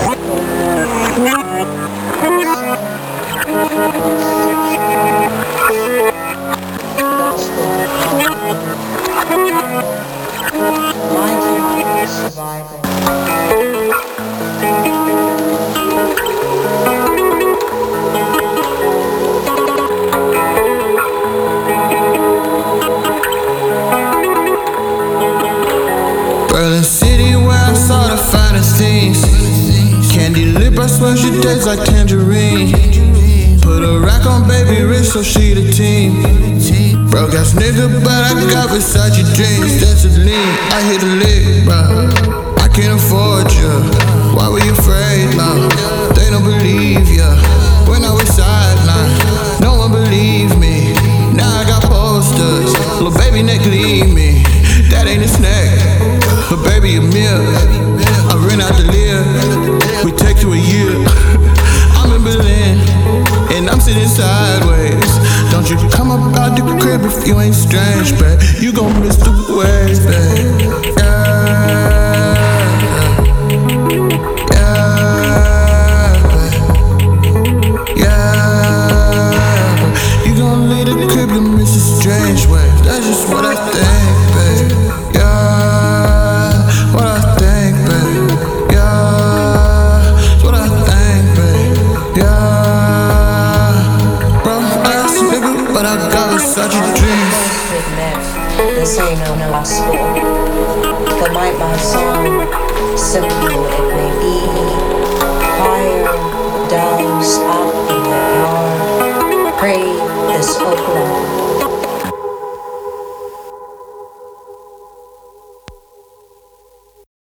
Berlin City where I saw the finest things. Candy lip, I swear she tastes like tangerine. Put a rack on baby wrist so she the team. Broke ass nigga, but I got Versace dreams. That's a lean, I hit a lick, bro. I can't afford ya. Why were you afraid, man? They don't believe ya. When I was sidelined, no one believed me. Now I got posters, little baby neck leave me. That ain't a snack, but baby a meal. I ran out to live, we take to a year. I'm in Berlin, and I'm sitting sideways. Don't you come up out the crib if you ain't strange, babe. You gon' miss the waves, babe. Yeah, you gon' leave the crib, you miss a strange waves. That's just what I think, babe. What I think, babe. Yeah, it's what I think, babe. Yeah, bro, ass nigga, but I got such a dream. This ain't no gospel. But my song, simple it may be, higher doves up in the yard, pray this Oakland